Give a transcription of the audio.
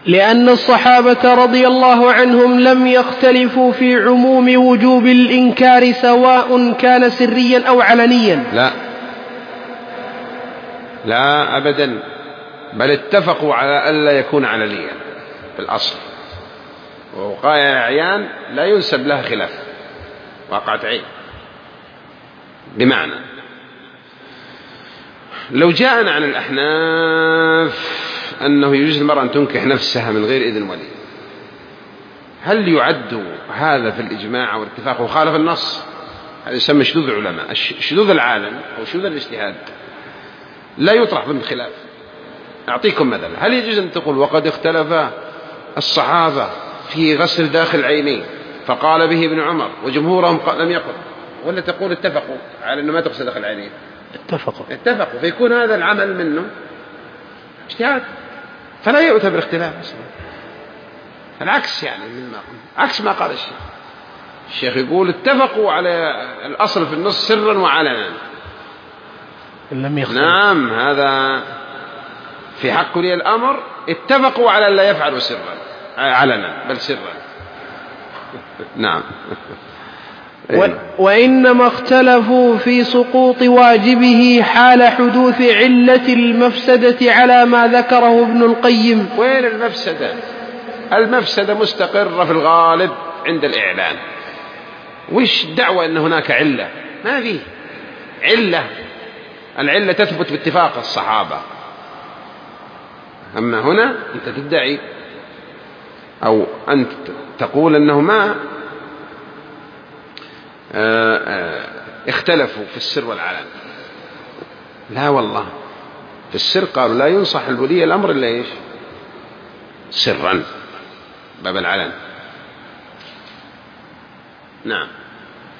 لأن الصحابة رضي الله عنهم لم يختلفوا في عموم وجوب الإنكار سواء كان سريا أو علنيا. لا أبدا، بل اتفقوا على ألا يكون علنيا في الأصل، ووقائع الأعيان لا ينسب لها خلاف، واقعة عين. بمعنى لو جاءنا عن الأحناف أنه يجوز المرأة أن تنكح نفسها من غير إذن ولي، هل يعد هذا في الإجماع والاتفاق وخالف النص؟ هذا يسمى شذوذ العلماء. شذوذ العالم أو شذوذ الاجتهاد لا يطرح ضمن خلاف. أعطيكم مثلا، هل يجوز أن تقول وقد اختلف الصحابة في غسل داخل العينين فقال به ابن عمر وجمهورهم لم يقل، ولا تقول اتفقوا على أنه ما تغسل داخل العينين؟ اتفقوا، فيكون هذا العمل منه اجتهاد، فلا يعتبر اختلاف أصلا. العكس يعني من عكس ما قال الشيخ يقول اتفقوا على الأصل في النص سرا وعلنا. نعم، هذا في حق ولي الأمر اتفقوا على لا يفعلوا سرا علنا بل سرا. نعم. وإنما اختلفوا في سقوط واجبه حال حدوث علة المفسدة على ما ذكره ابن القيم. وين المفسدة؟ المفسدة مستقرة في الغالب عند الإعلان. وش دعوة أن هناك علة؟ ما فيه علة. العلة تثبت باتفاق الصحابة. أما هنا أنت تدعي أو أنت تقول أنه ما اختلفوا في السر والعلن. لا والله، في السر قالوا لا ينصح الولي الأمر إلا إيش؟ سرا، باب العلن. نعم.